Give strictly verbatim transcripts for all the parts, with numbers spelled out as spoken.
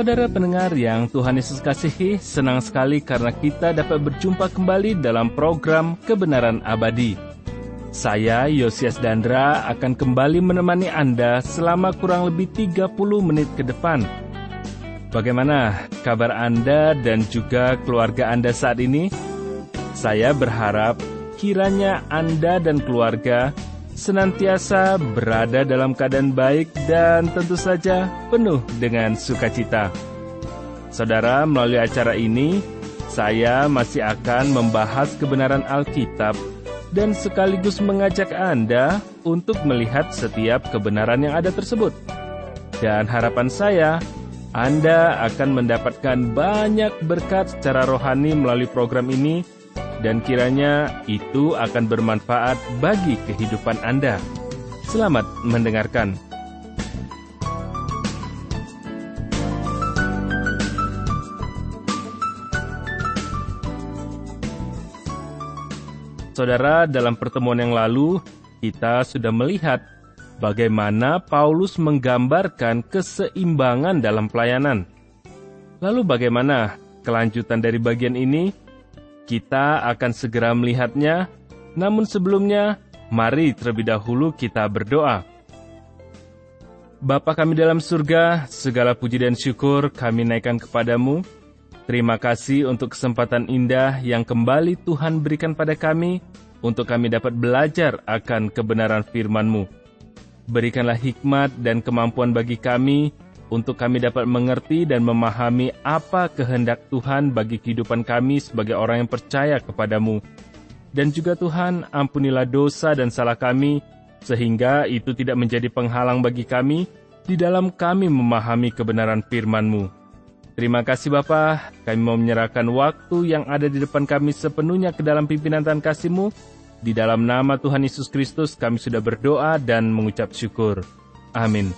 Saudara pendengar yang Tuhan Yesus kasihi, senang sekali karena kita dapat berjumpa kembali dalam program Kebenaran Abadi. Saya, Yosias Dandra, akan kembali menemani Anda selama kurang lebih tiga puluh menit ke depan. Bagaimana kabar Anda dan juga keluarga Anda saat ini? Saya berharap kiranya Anda dan keluarga senantiasa berada dalam keadaan baik dan tentu saja penuh dengan sukacita. Saudara, melalui acara ini, saya masih akan membahas kebenaran Alkitab dan sekaligus mengajak Anda untuk melihat setiap kebenaran yang ada tersebut. Dan harapan saya, Anda akan mendapatkan banyak berkat secara rohani melalui program ini, dan kiranya itu akan bermanfaat bagi kehidupan Anda. Selamat mendengarkan. Saudara, dalam pertemuan yang lalu, kita sudah melihat bagaimana Paulus menggambarkan keseimbangan dalam pelayanan. Lalu bagaimana kelanjutan dari bagian ini? Kita akan segera melihatnya, namun sebelumnya, mari terlebih dahulu kita berdoa. Bapa kami dalam surga, segala puji dan syukur kami naikkan kepadamu. Terima kasih untuk kesempatan indah yang kembali Tuhan berikan pada kami, untuk kami dapat belajar akan kebenaran firman-Mu. Berikanlah hikmat dan kemampuan bagi kami, untuk kami dapat mengerti dan memahami apa kehendak Tuhan bagi kehidupan kami sebagai orang yang percaya kepadamu. Dan juga Tuhan, ampunilah dosa dan salah kami, sehingga itu tidak menjadi penghalang bagi kami di dalam kami memahami kebenaran firman-Mu. Terima kasih Bapa, kami mau menyerahkan waktu yang ada di depan kami sepenuhnya ke dalam pimpinan dan kasih-Mu. Di dalam nama Tuhan Yesus Kristus kami sudah berdoa dan mengucap syukur. Amin.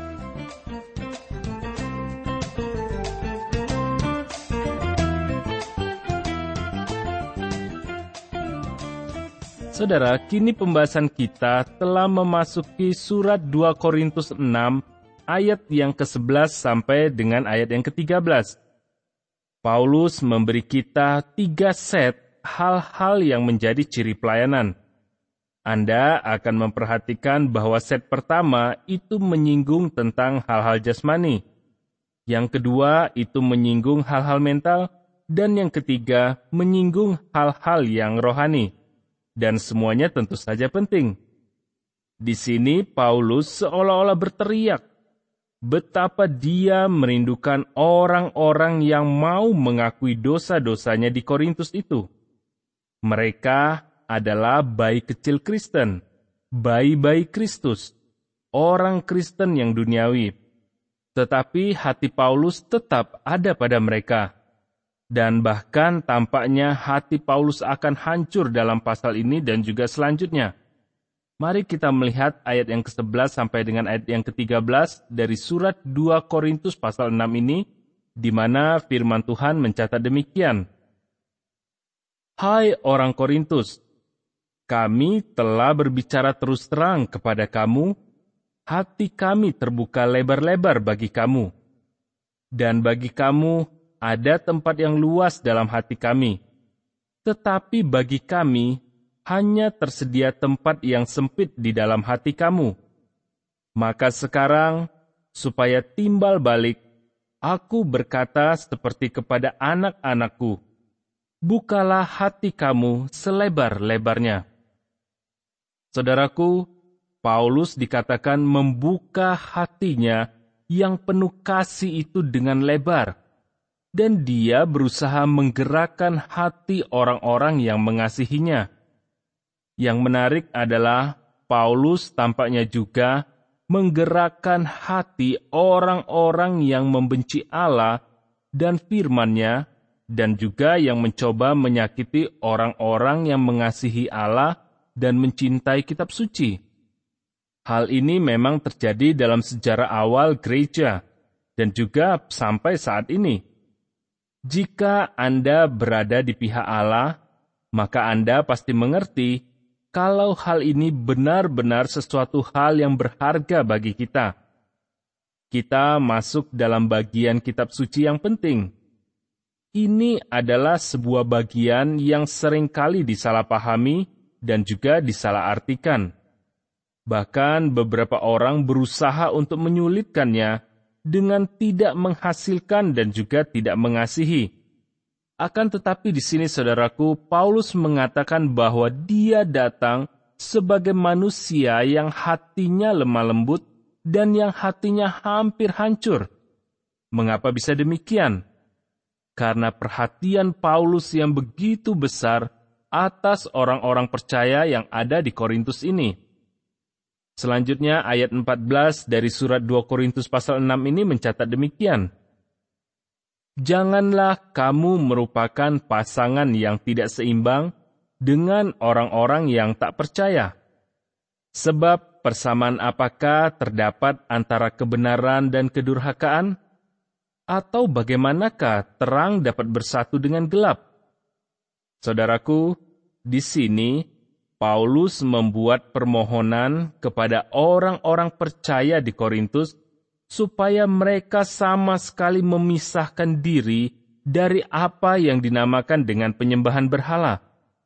Saudara, kini pembahasan kita telah memasuki surat dua Korintus enam, ayat yang kesebelas sampai dengan ayat yang ketiga belas. Paulus memberi kita tiga set hal-hal yang menjadi ciri pelayanan. Anda akan memperhatikan bahwa set pertama itu menyinggung tentang hal-hal jasmani. Yang kedua itu menyinggung hal-hal mental, dan yang ketiga menyinggung hal-hal yang rohani. Dan semuanya tentu saja penting. Di sini Paulus seolah-olah berteriak betapa dia merindukan orang-orang yang mau mengakui dosa-dosanya di Korintus itu. Mereka adalah bayi kecil Kristen, bayi-bayi Kristus, orang Kristen yang duniawi. Tetapi hati Paulus tetap ada pada mereka. Dan bahkan tampaknya hati Paulus akan hancur dalam pasal ini dan juga selanjutnya. Mari kita melihat ayat yang kesebelas sampai dengan ayat yang ketiga belas dari surat dua Korintus pasal enam ini, di mana firman Tuhan mencatat demikian. Hai orang Korintus, kami telah berbicara terus terang kepada kamu, hati kami terbuka lebar-lebar bagi kamu. Dan bagi kamu, ada tempat yang luas dalam hati kami, tetapi bagi kami hanya tersedia tempat yang sempit di dalam hati kamu. Maka sekarang, supaya timbal balik, aku berkata seperti kepada anak-anakku, bukalah hati kamu selebar-lebarnya. Saudaraku, Paulus dikatakan membuka hatinya yang penuh kasih itu dengan lebar. Dan dia berusaha menggerakkan hati orang-orang yang mengasihinya. Yang menarik adalah Paulus tampaknya juga menggerakkan hati orang-orang yang membenci Allah dan firman-Nya, dan juga yang mencoba menyakiti orang-orang yang mengasihi Allah dan mencintai kitab suci. Hal ini memang terjadi dalam sejarah awal gereja, dan juga sampai saat ini. Jika Anda berada di pihak Allah, maka Anda pasti mengerti kalau hal ini benar-benar sesuatu hal yang berharga bagi kita. kita masuk dalam bagian kitab suci yang penting. Ini adalah sebuah bagian yang seringkali disalahpahami dan juga disalahartikan. Bahkan beberapa orang berusaha untuk menyulitkannya dengan tidak menghasilkan dan juga tidak mengasihi. Akan tetapi di sini saudaraku, Paulus mengatakan bahwa dia datang sebagai manusia yang hatinya lemah lembut dan yang hatinya hampir hancur. Mengapa bisa demikian? Karena perhatian Paulus yang begitu besar atas orang-orang percaya yang ada di Korintus ini. Selanjutnya ayat empat belas dari surat dua Korintus pasal enam ini mencatat demikian. Janganlah kamu merupakan pasangan yang tidak seimbang dengan orang-orang yang tak percaya. Sebab persamaan apakah terdapat antara kebenaran dan kedurhakaan? Atau bagaimanakah terang dapat bersatu dengan gelap? Saudaraku, di sini Paulus membuat permohonan kepada orang-orang percaya di Korintus supaya mereka sama sekali memisahkan diri dari apa yang dinamakan dengan penyembahan berhala.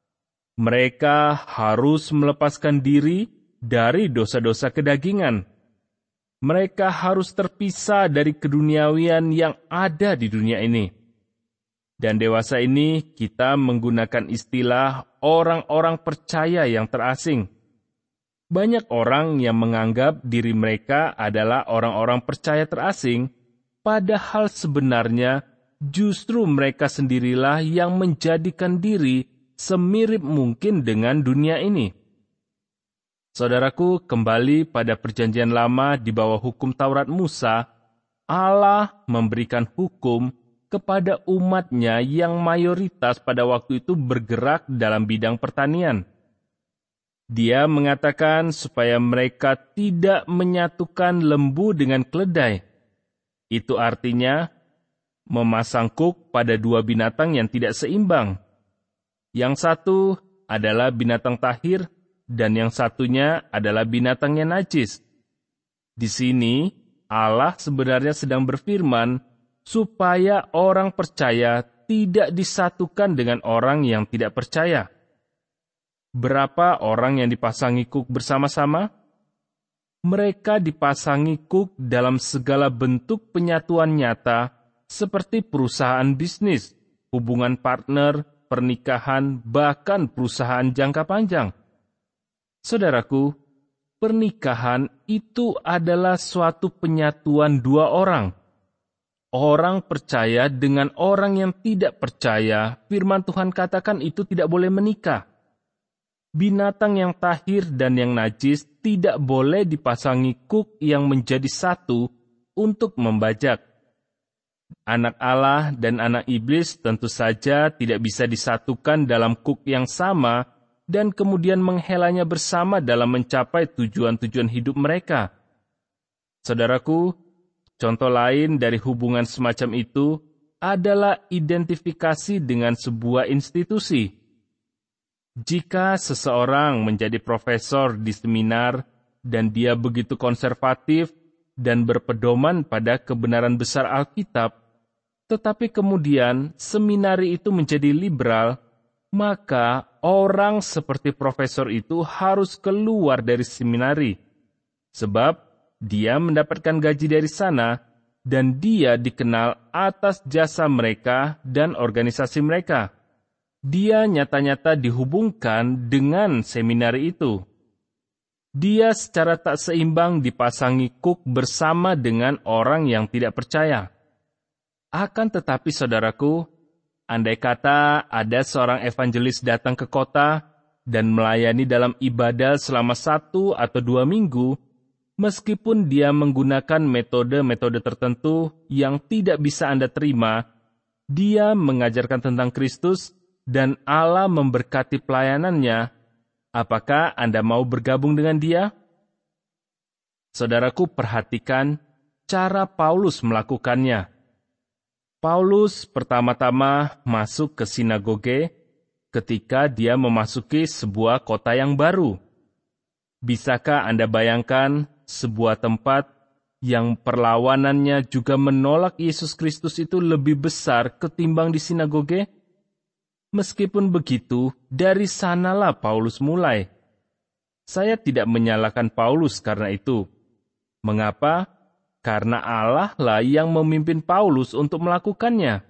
Mereka harus melepaskan diri dari dosa-dosa kedagingan. Mereka harus terpisah dari keduniawian yang ada di dunia ini. Dan dewasa ini kita menggunakan istilah orang-orang percaya yang terasing. Banyak orang yang menganggap diri mereka adalah orang-orang percaya terasing, padahal sebenarnya justru mereka sendirilah yang menjadikan diri semirip mungkin dengan dunia ini. Saudaraku, kembali pada perjanjian lama di bawah hukum Taurat Musa, Allah memberikan hukum kepada umatnya yang mayoritas pada waktu itu bergerak dalam bidang pertanian. Dia mengatakan supaya mereka tidak menyatukan lembu dengan keledai. Itu artinya memasang kuk pada dua binatang yang tidak seimbang. Yang satu adalah binatang tahir, dan yang satunya adalah binatang yang najis. Di sini, Allah sebenarnya sedang berfirman supaya orang percaya tidak disatukan dengan orang yang tidak percaya. Berapa orang yang dipasangi kuk bersama-sama? Mereka dipasangi kuk dalam segala bentuk penyatuan nyata, seperti perusahaan bisnis, hubungan partner, pernikahan, bahkan perusahaan jangka panjang. Saudaraku, pernikahan itu adalah suatu penyatuan dua orang. Orang percaya dengan orang yang tidak percaya, firman Tuhan katakan itu tidak boleh menikah. Binatang yang tahir dan yang najis tidak boleh dipasangi kuk yang menjadi satu untuk membajak. Anak Allah dan anak iblis tentu saja tidak bisa disatukan dalam kuk yang sama dan kemudian menghelanya bersama dalam mencapai tujuan-tujuan hidup mereka. Saudaraku, contoh lain dari hubungan semacam itu adalah identifikasi dengan sebuah institusi. Jika seseorang menjadi profesor di seminar dan dia begitu konservatif dan berpedoman pada kebenaran besar Alkitab, tetapi kemudian seminari itu menjadi liberal, maka orang seperti profesor itu harus keluar dari seminari, sebab dia mendapatkan gaji dari sana dan dia dikenal atas jasa mereka dan organisasi mereka. Dia nyata-nyata dihubungkan dengan seminari itu. Dia secara tak seimbang dipasangi kuk bersama dengan orang yang tidak percaya. Akan tetapi saudaraku, andai kata ada seorang evangelis datang ke kota dan melayani dalam ibadah selama satu atau dua minggu, meskipun dia menggunakan metode-metode tertentu yang tidak bisa Anda terima, dia mengajarkan tentang Kristus dan Allah memberkati pelayanannya, apakah Anda mau bergabung dengan dia? Saudaraku, perhatikan cara Paulus melakukannya. Paulus pertama-tama masuk ke sinagoge ketika dia memasuki sebuah kota yang baru. Bisakah Anda bayangkan sebuah tempat yang perlawanannya juga menolak Yesus Kristus itu lebih besar ketimbang di sinagoge? Meskipun begitu, dari sanalah Paulus mulai. Saya tidak menyalahkan Paulus karena itu. Mengapa? Karena Allah lah yang memimpin Paulus untuk melakukannya.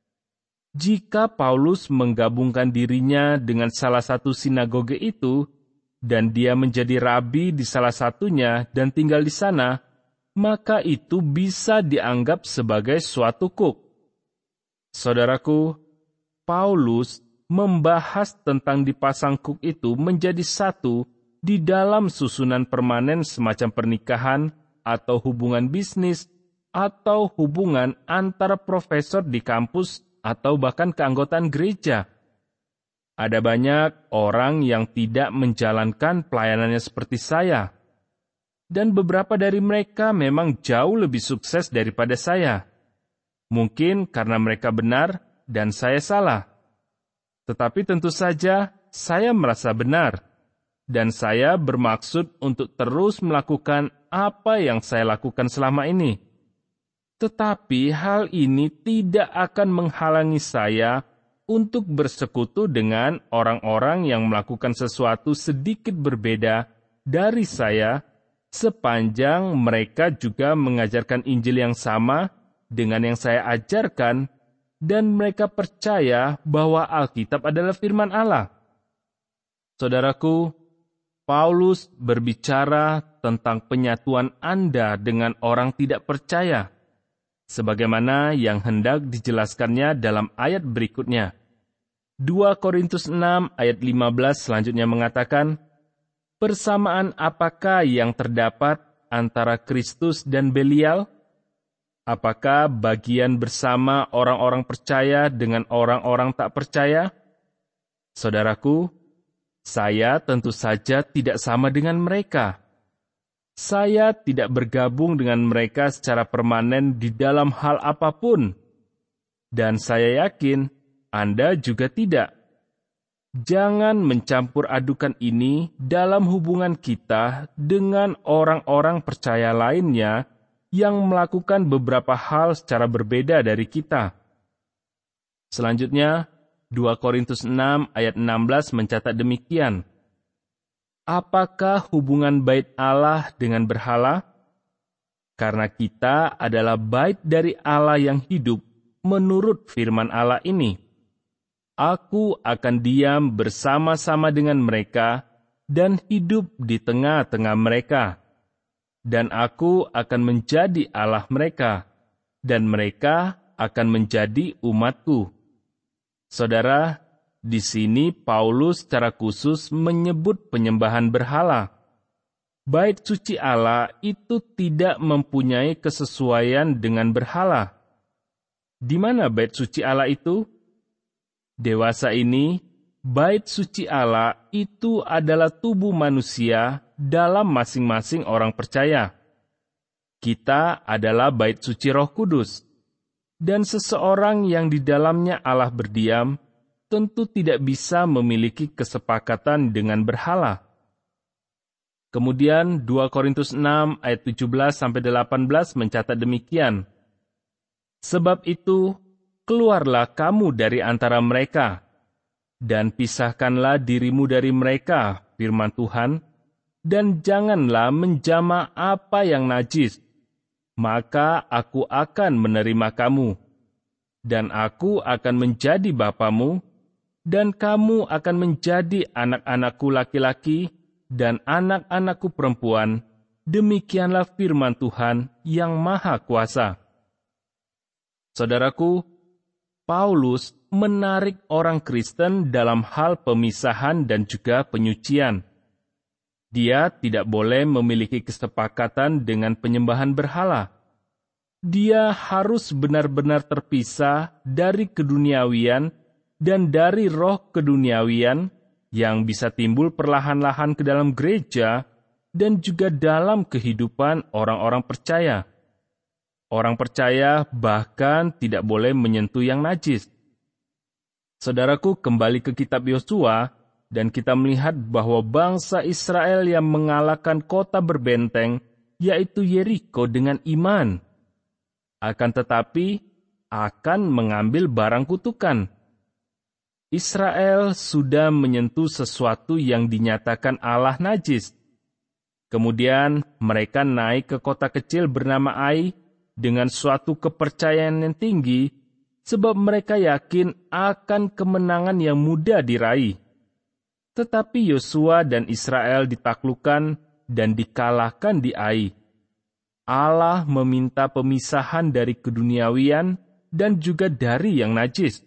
Jika Paulus menggabungkan dirinya dengan salah satu sinagoge itu, dan dia menjadi rabi di salah satunya dan tinggal di sana, maka itu bisa dianggap sebagai suatu kuk. Saudaraku, Paulus membahas tentang dipasang kuk itu menjadi satu di dalam susunan permanen semacam pernikahan atau hubungan bisnis atau hubungan antara profesor di kampus atau bahkan keanggotaan gereja. Ada banyak orang yang tidak menjalankan pelayanannya seperti saya. Dan beberapa dari mereka memang jauh lebih sukses daripada saya. Mungkin karena mereka benar dan saya salah. Tetapi tentu saja saya merasa benar. Dan saya bermaksud untuk terus melakukan apa yang saya lakukan selama ini. Tetapi hal ini tidak akan menghalangi saya untuk bersekutu dengan orang-orang yang melakukan sesuatu sedikit berbeda dari saya, sepanjang mereka juga mengajarkan Injil yang sama dengan yang saya ajarkan, dan mereka percaya bahwa Alkitab adalah firman Allah. Saudaraku, Paulus berbicara tentang penyatuan Anda dengan orang tidak percaya, sebagaimana yang hendak dijelaskannya dalam ayat berikutnya. dua Korintus enam ayat lima belas selanjutnya mengatakan, persamaan apakah yang terdapat antara Kristus dan Belial? Apakah bagian bersama orang-orang percaya dengan orang-orang tak percaya? Saudaraku, saya tentu saja tidak sama dengan mereka. Saya tidak bergabung dengan mereka secara permanen di dalam hal apapun. Dan saya yakin Anda juga tidak. Jangan mencampur adukan ini dalam hubungan kita dengan orang-orang percaya lainnya yang melakukan beberapa hal secara berbeda dari kita. Selanjutnya, dua Korintus enam ayat enam belas mencatat demikian. Apakah hubungan bait Allah dengan berhala? Karena kita adalah bait dari Allah yang hidup menurut firman Allah ini. Aku akan diam bersama-sama dengan mereka dan hidup di tengah-tengah mereka. Dan aku akan menjadi Allah mereka, dan mereka akan menjadi umatku. Saudara, di sini Paulus secara khusus menyebut penyembahan berhala. Bait suci Allah itu tidak mempunyai kesesuaian dengan berhala. Di mana bait suci Allah itu? Dewasa ini, bait suci Allah itu adalah tubuh manusia dalam masing-masing orang percaya. Kita adalah bait suci Roh Kudus, dan seseorang yang di dalamnya Allah berdiam tentu tidak bisa memiliki kesepakatan dengan berhala. Kemudian dua Korintus enam ayat tujuh belas sampai delapan belas mencatat demikian. Sebab itu, keluarlah kamu dari antara mereka, dan pisahkanlah dirimu dari mereka, firman Tuhan, dan janganlah menjamah apa yang najis, maka aku akan menerima kamu, dan aku akan menjadi bapamu, dan kamu akan menjadi anak-anakku laki-laki dan anak-anakku perempuan. Demikianlah firman Tuhan yang Maha Kuasa. Saudaraku, Paulus menarik orang Kristen dalam hal pemisahan dan juga penyucian. Dia tidak boleh memiliki kesepakatan dengan penyembahan berhala. Dia harus benar-benar terpisah dari keduniawian dan dari roh keduniawian yang bisa timbul perlahan-lahan ke dalam gereja dan juga dalam kehidupan orang-orang percaya. Orang percaya bahkan tidak boleh menyentuh yang najis. Saudaraku, kembali ke kitab Yosua, dan kita melihat bahwa bangsa Israel yang mengalahkan kota berbenteng yaitu Yeriko, dengan iman. Akan tetapi, akan mengambil barang kutukan. Israel sudah menyentuh sesuatu yang dinyatakan Allah najis. Kemudian mereka naik ke kota kecil bernama Ai dengan suatu kepercayaan yang tinggi, sebab mereka yakin akan kemenangan yang mudah diraih. Tetapi Yosua dan Israel ditaklukkan dan dikalahkan di Ai. Allah meminta pemisahan dari keduniawian dan juga dari yang najis.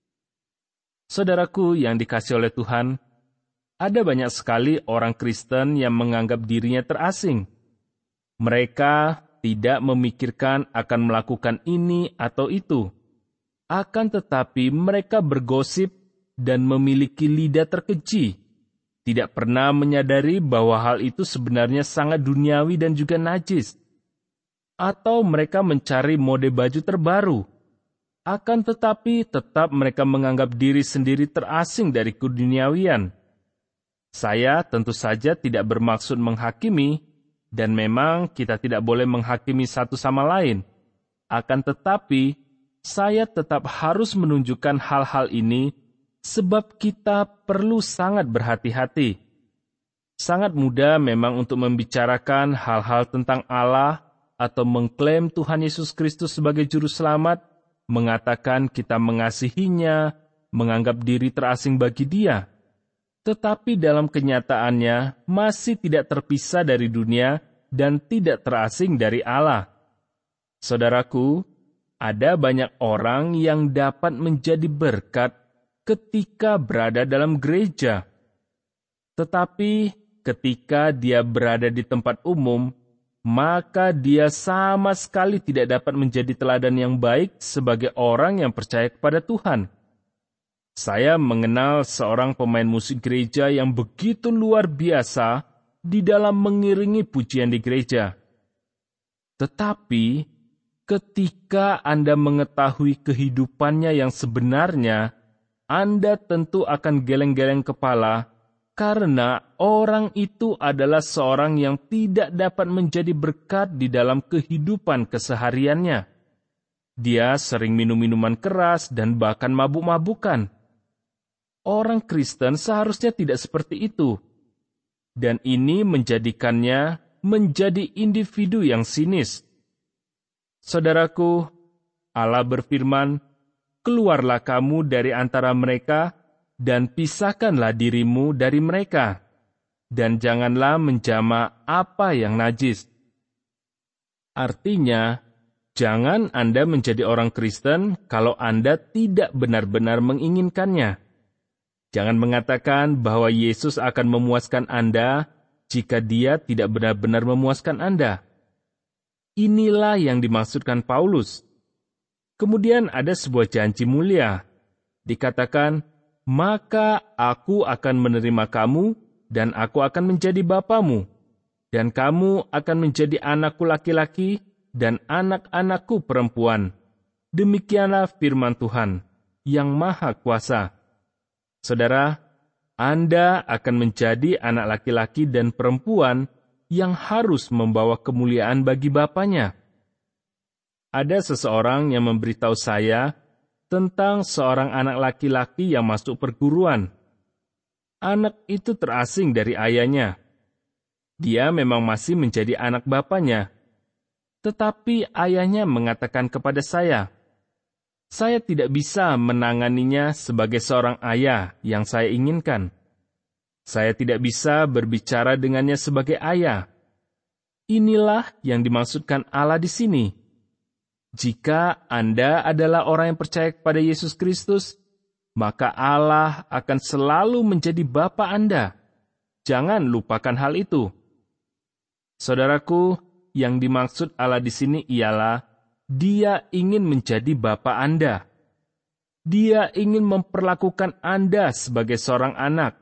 Saudaraku yang dikasihi oleh Tuhan, ada banyak sekali orang Kristen yang menganggap dirinya terasing. Mereka tidak memikirkan akan melakukan ini atau itu. Akan tetapi mereka bergosip dan memiliki lidah terkeji. Tidak pernah menyadari bahwa hal itu sebenarnya sangat duniawi dan juga najis. Atau mereka mencari mode baju terbaru. Akan tetapi tetap mereka menganggap diri sendiri terasing dari keduniawian. Saya tentu saja tidak bermaksud menghakimi, dan memang kita tidak boleh menghakimi satu sama lain. Akan tetapi, saya tetap harus menunjukkan hal-hal ini, sebab kita perlu sangat berhati-hati. Sangat mudah memang untuk membicarakan hal-hal tentang Allah, atau mengklaim Tuhan Yesus Kristus sebagai Juru Selamat, mengatakan kita mengasihinya, menganggap diri terasing bagi Dia. Tetapi dalam kenyataannya masih tidak terpisah dari dunia dan tidak terasing dari Allah. Saudaraku, ada banyak orang yang dapat menjadi berkat ketika berada dalam gereja. Tetapi ketika dia berada di tempat umum, maka dia sama sekali tidak dapat menjadi teladan yang baik sebagai orang yang percaya kepada Tuhan. Saya mengenal seorang pemain musik gereja yang begitu luar biasa di dalam mengiringi pujian di gereja. Tetapi, ketika Anda mengetahui kehidupannya yang sebenarnya, Anda tentu akan geleng-geleng kepala, karena orang itu adalah seorang yang tidak dapat menjadi berkat di dalam kehidupan kesehariannya. Dia sering minum minuman keras dan bahkan mabuk-mabukan. Orang Kristen seharusnya tidak seperti itu. Dan ini menjadikannya menjadi individu yang sinis. Saudaraku, Allah berfirman, "Keluarlah kamu dari antara mereka, dan pisahkanlah dirimu dari mereka, dan janganlah menjama apa yang najis." Artinya, jangan Anda menjadi orang Kristen kalau Anda tidak benar-benar menginginkannya. Jangan mengatakan bahwa Yesus akan memuaskan Anda jika Dia tidak benar-benar memuaskan Anda. Inilah yang dimaksudkan Paulus. Kemudian ada sebuah janji mulia. Dikatakan, "Maka aku akan menerima kamu, dan aku akan menjadi bapamu, dan kamu akan menjadi anakku laki-laki, dan anak-anakku perempuan. Demikianlah firman Tuhan, yang Maha Kuasa." Saudara, Anda akan menjadi anak laki-laki dan perempuan yang harus membawa kemuliaan bagi bapanya. Ada seseorang yang memberitahu saya tentang seorang anak laki-laki yang masuk perguruan. Anak itu terasing dari ayahnya. Dia memang masih menjadi anak bapanya. Tetapi ayahnya mengatakan kepada saya, "Saya tidak bisa menanganinya sebagai seorang ayah yang saya inginkan. Saya tidak bisa berbicara dengannya sebagai ayah." Inilah yang dimaksudkan Allah di sini. Jika Anda adalah orang yang percaya kepada Yesus Kristus, maka Allah akan selalu menjadi Bapa Anda. Jangan lupakan hal itu. Saudaraku, yang dimaksud Allah di sini ialah Dia ingin menjadi Bapa Anda. Dia ingin memperlakukan Anda sebagai seorang anak.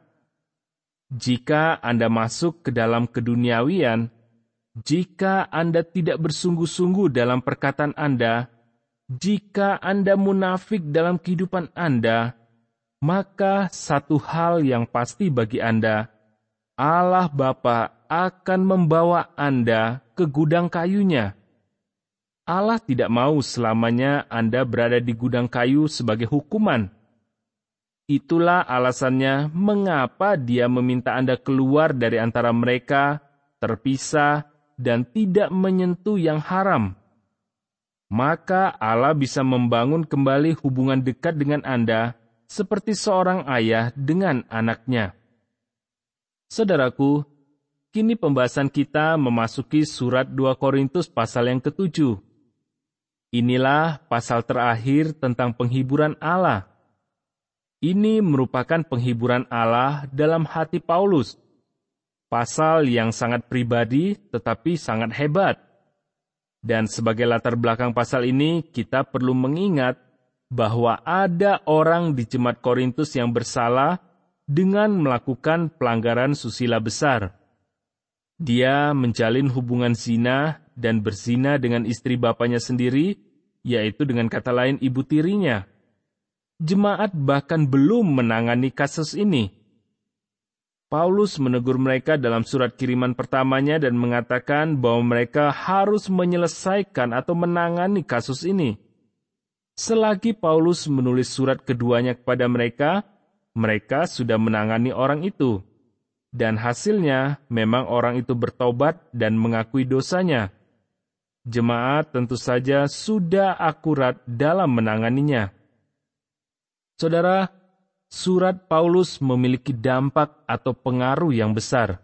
Jika Anda masuk ke dalam keduniawian, jika Anda tidak bersungguh-sungguh dalam perkataan Anda, jika Anda munafik dalam kehidupan Anda, maka satu hal yang pasti bagi Anda, Allah Bapa akan membawa Anda ke gudang kayunya. Allah tidak mau selamanya Anda berada di gudang kayu sebagai hukuman. Itulah alasannya mengapa Dia meminta Anda keluar dari antara mereka, terpisah, dan tidak menyentuh yang haram. Maka Allah bisa membangun kembali hubungan dekat dengan Anda seperti seorang ayah dengan anaknya. Saudaraku, kini pembahasan kita memasuki surat dua Korintus pasal yang ketujuh. Inilah pasal terakhir tentang penghiburan Allah. Ini merupakan penghiburan Allah dalam hati Paulus. Pasal yang sangat pribadi tetapi sangat hebat. Dan sebagai latar belakang pasal ini, kita perlu mengingat bahwa ada orang di jemaat Korintus yang bersalah dengan melakukan pelanggaran susila besar. Dia menjalin hubungan zina dan berzina dengan istri bapaknya sendiri, yaitu dengan kata lain ibu tirinya. Jemaat bahkan belum menangani kasus ini. Paulus menegur mereka dalam surat kiriman pertamanya dan mengatakan bahwa mereka harus menyelesaikan atau menangani kasus ini. Selagi Paulus menulis surat keduanya kepada mereka, mereka sudah menangani orang itu. Dan hasilnya memang orang itu bertobat dan mengakui dosanya. Jemaat tentu saja sudah akurat dalam menanganinya. Saudara, surat Paulus memiliki dampak atau pengaruh yang besar.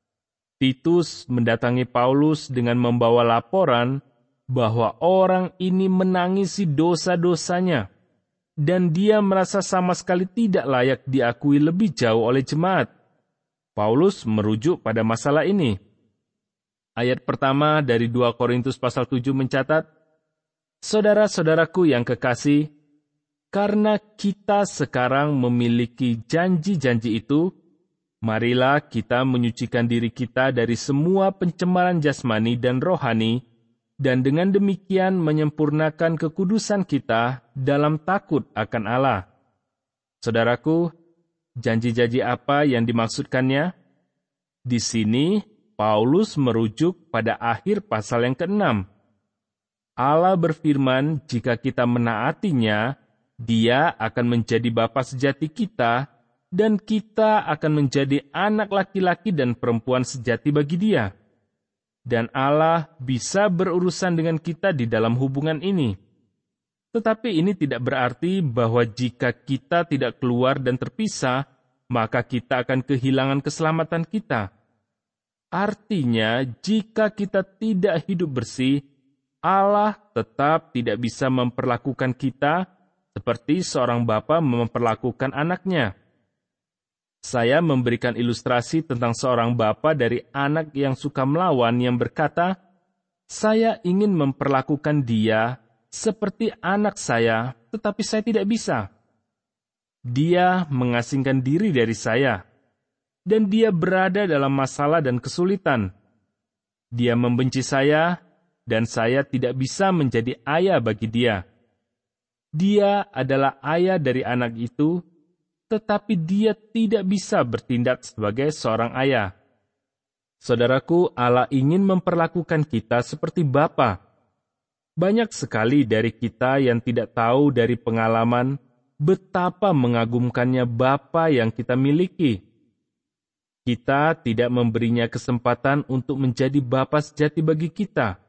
Titus mendatangi Paulus dengan membawa laporan bahwa orang ini menangisi dosa-dosanya, dan dia merasa sama sekali tidak layak diakui lebih jauh oleh jemaat. Paulus merujuk pada masalah ini. Ayat pertama dari dua Korintus pasal tujuh mencatat, "Saudara-saudaraku yang kekasih, karena kita sekarang memiliki janji-janji itu, marilah kita menyucikan diri kita dari semua pencemaran jasmani dan rohani, dan dengan demikian menyempurnakan kekudusan kita dalam takut akan Allah." Saudaraku, janji-janji apa yang dimaksudkannya? Di sini, Paulus merujuk pada akhir pasal yang keenam. Allah berfirman, jika kita menaatinya, Dia akan menjadi Bapa sejati kita, dan kita akan menjadi anak laki-laki dan perempuan sejati bagi Dia. Dan Allah bisa berurusan dengan kita di dalam hubungan ini. Tetapi ini tidak berarti bahwa jika kita tidak keluar dan terpisah, maka kita akan kehilangan keselamatan kita. Artinya, jika kita tidak hidup bersih, Allah tetap tidak bisa memperlakukan kita seperti seorang bapa memperlakukan anaknya. Saya memberikan ilustrasi tentang seorang bapa dari anak yang suka melawan yang berkata, "Saya ingin memperlakukan dia seperti anak saya, tetapi saya tidak bisa. Dia mengasingkan diri dari saya, dan dia berada dalam masalah dan kesulitan. Dia membenci saya, dan saya tidak bisa menjadi ayah bagi dia. Dia adalah ayah dari anak itu, tetapi dia tidak bisa bertindak sebagai seorang ayah." Saudaraku, Allah ingin memperlakukan kita seperti bapa. Banyak sekali dari kita yang tidak tahu dari pengalaman betapa mengagumkannya bapa yang kita miliki. Kita tidak memberinya kesempatan untuk menjadi bapa sejati bagi kita.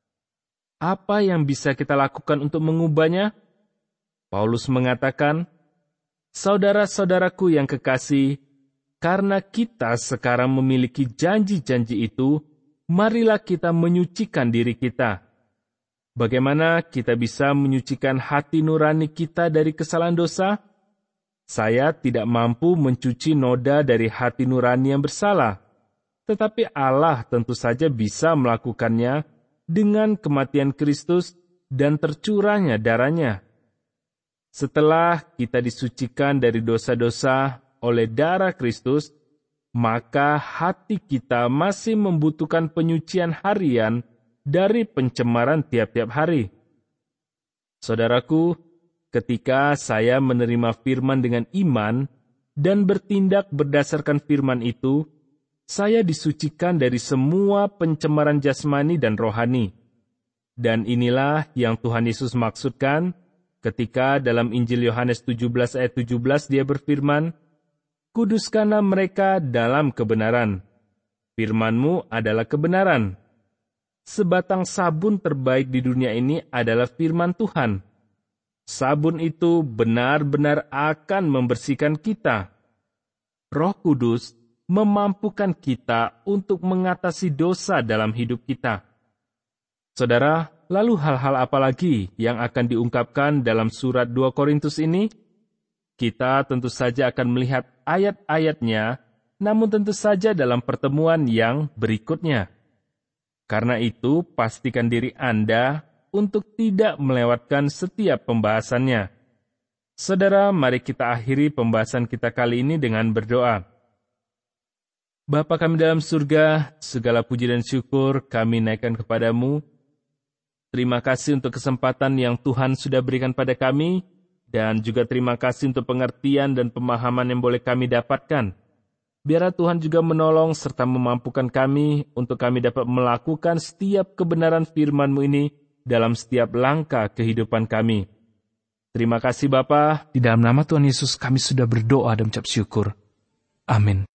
Apa yang bisa kita lakukan untuk mengubahnya? Paulus mengatakan, "Saudara-saudaraku yang kekasih, karena kita sekarang memiliki janji-janji itu, marilah kita menyucikan diri kita." Bagaimana kita bisa menyucikan hati nurani kita dari kesalahan dosa? Saya tidak mampu mencuci noda dari hati nurani yang bersalah, tetapi Allah tentu saja bisa melakukannya dengan kematian Kristus dan tercurahnya darahnya. Setelah kita disucikan dari dosa-dosa oleh darah Kristus, maka hati kita masih membutuhkan penyucian harian dari pencemaran tiap-tiap hari. Saudaraku, ketika saya menerima firman dengan iman dan bertindak berdasarkan firman itu, saya disucikan dari semua pencemaran jasmani dan rohani. Dan inilah yang Tuhan Yesus maksudkan ketika dalam Injil Yohanes tujuh belas ayat tujuh belas dia berfirman, "Kuduskanlah mereka dalam kebenaran. Firman-Mu adalah kebenaran." Sebatang sabun terbaik di dunia ini adalah firman Tuhan. Sabun itu benar-benar akan membersihkan kita. Roh Kudus memampukan kita untuk mengatasi dosa dalam hidup kita. Saudara, lalu hal-hal apa lagi yang akan diungkapkan dalam surat dua Korintus ini? Kita tentu saja akan melihat ayat-ayatnya, namun tentu saja dalam pertemuan yang berikutnya. Karena itu, pastikan diri Anda untuk tidak melewatkan setiap pembahasannya. Saudara, mari kita akhiri pembahasan kita kali ini dengan berdoa. Bapa kami dalam surga, segala puji dan syukur kami naikkan kepadamu. Terima kasih untuk kesempatan yang Tuhan sudah berikan pada kami, dan juga terima kasih untuk pengertian dan pemahaman yang boleh kami dapatkan. Biarlah Tuhan juga menolong serta memampukan kami untuk kami dapat melakukan setiap kebenaran firman-Mu ini dalam setiap langkah kehidupan kami. Terima kasih Bapa, di dalam nama Tuhan Yesus kami sudah berdoa dan ucap syukur. Amin.